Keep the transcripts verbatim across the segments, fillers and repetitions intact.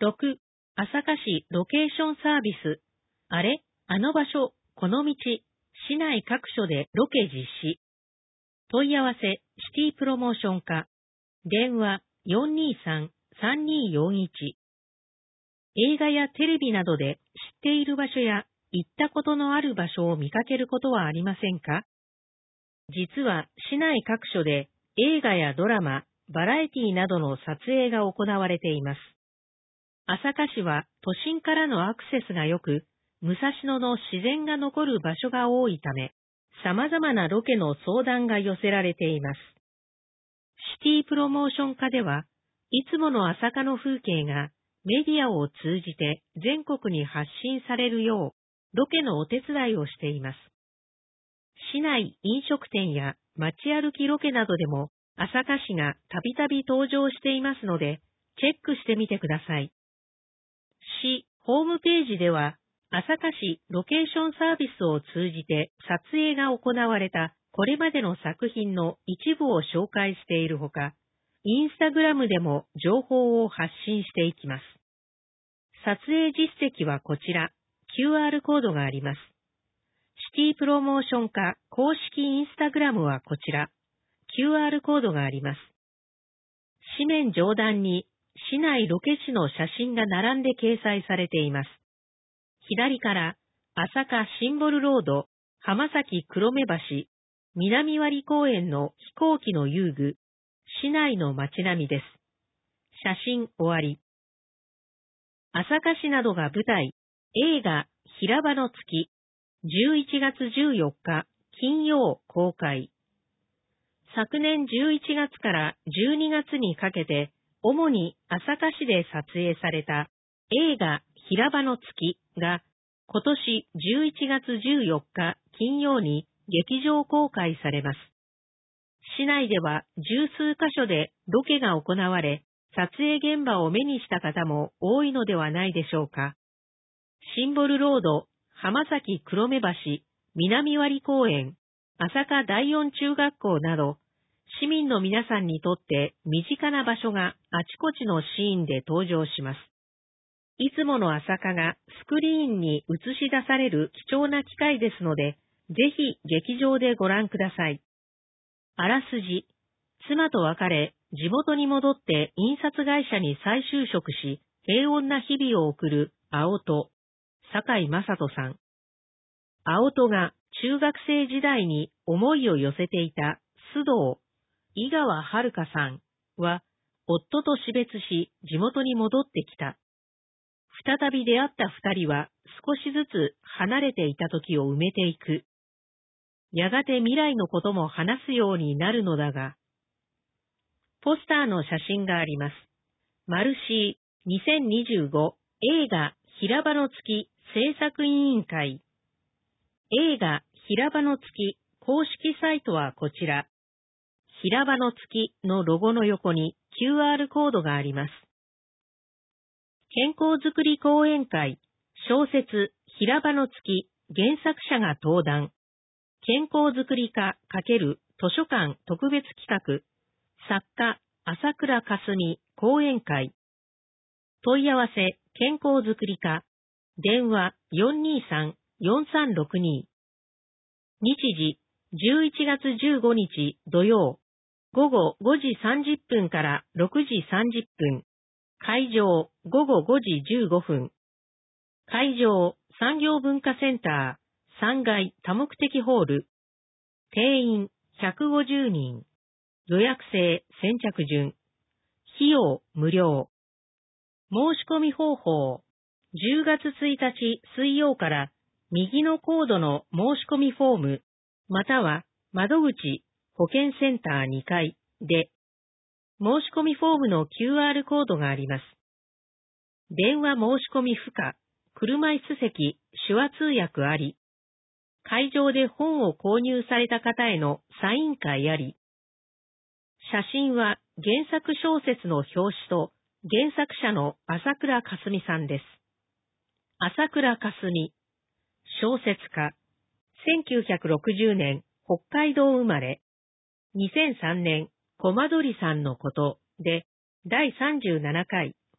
ろく、朝霞市ロケーションサービス。あれ、あの場所、この道、市内各所でロケ実施。問い合わせ、シティプロモーション課。電話、よんにーさん、さんにーよんいち。映画やテレビなどで知っている場所や行ったことのある場所を見かけることはありませんか？実は市内各所で映画やドラマ、バラエティなどの撮影が行われています。朝霞市は都心からのアクセスが良く、武蔵野の自然が残る場所が多いため、様々なロケの相談が寄せられています。シティプロモーション課では、いつもの朝霞の風景がメディアを通じて全国に発信されるよう、ロケのお手伝いをしています。市内飲食店や街歩きロケなどでも朝霞市がたびたび登場していますので、チェックしてみてください。市ホームページでは、朝霞市ロケーションサービスを通じて撮影が行われたこれまでの作品の一部を紹介しているほか、インスタグラムでも情報を発信していきます。撮影実績はこちら、キューアール コードがあります。シティプロモーション課公式インスタグラムはこちら、キューアール コードがあります。紙面上段に市内ロケ地の写真が並んで掲載されています。左から朝霞シンボルロード、浜崎黒目橋、南割公園の飛行機の遊具、市内の街並みです。写真終わり。朝霞市などが舞台、映画平場の月、じゅういちがつじゅうよっか金曜公開。昨年じゅういちがつからじゅうにがつにかけて、主に朝霞市で撮影された映画平場の月が今年じゅういちがつじゅうよっか金曜に劇場公開されます。市内では十数カ所でロケが行われ、撮影現場を目にした方も多いのではないでしょうか。シンボルロード、浜崎黒目橋、南割公園、朝霞第四中学校など、市民の皆さんにとって身近な場所があちこちのシーンで登場します。いつもの朝霞がスクリーンに映し出される貴重な機会ですので、ぜひ劇場でご覧ください。あらすじ、妻と別れ、地元に戻って印刷会社に再就職し、平穏な日々を送る青戸、坂井正人さん。青戸が中学生時代に思いを寄せていた須藤、井川遥さんは、夫と死別し地元に戻ってきた。再び出会った二人は少しずつ離れていた時を埋めていく。やがて未来のことも話すようになるのだが、ポスターの写真があります。マルシーにせんにじゅうご映画平場の月制作委員会。映画平場の月公式サイトはこちら。平場の月のロゴの横に キューアール コードがあります。健康づくり講演会、小説平場の月原作者が登壇。健康づくり課×図書館特別企画、作家朝倉かすみ講演会。問い合わせ健康づくり課、電話 よんにーさん、よんさんろくに。日時じゅういちがつじゅうごにち土曜、午後ごじさんじゅっぷんからろくじさんじゅっぷん。会場午後ごじじゅうごふん。会場産業文化センターさんがい多目的ホール。定員ひゃくごじゅうにん。予約制先着順。費用無料。申し込み方法。じゅうがつついたち水曜から右のコードの申し込みフォーム、または窓口保健センターにかいで、申し込みフォームの キューアール コードがあります。電話申し込み不可、車椅子席、手話通訳あり。会場で本を購入された方へのサイン会あり。写真は原作小説の表紙と原作者の朝倉かすみさんです。朝倉かすみ、小説家、せんきゅうひゃくろくじゅうねん北海道生まれ、にせんさんねんコマドリさんのことでだいさんじゅうななかい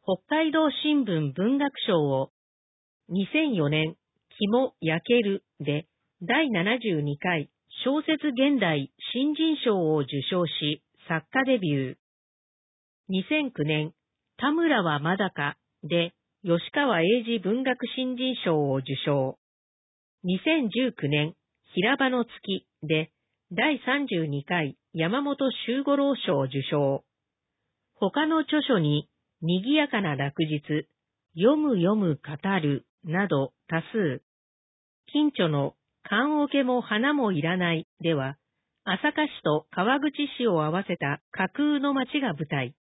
北海道新聞文学賞を、にせんよねん、肝焼けるでだいななじゅうにかい小説現代新人賞を受賞し、作家デビュー。にせんきゅうねん、田村はまだかで吉川英治文学新人賞を受賞。にせんじゅうきゅうねん、平場の月でだいさんじゅうにかい山本周五郎賞を受賞。他の著書に、賑やかな落日、読む読む語るなど多数。近著の棺桶も花もいらないでは、朝霞市と川口市を合わせた架空の町が舞台。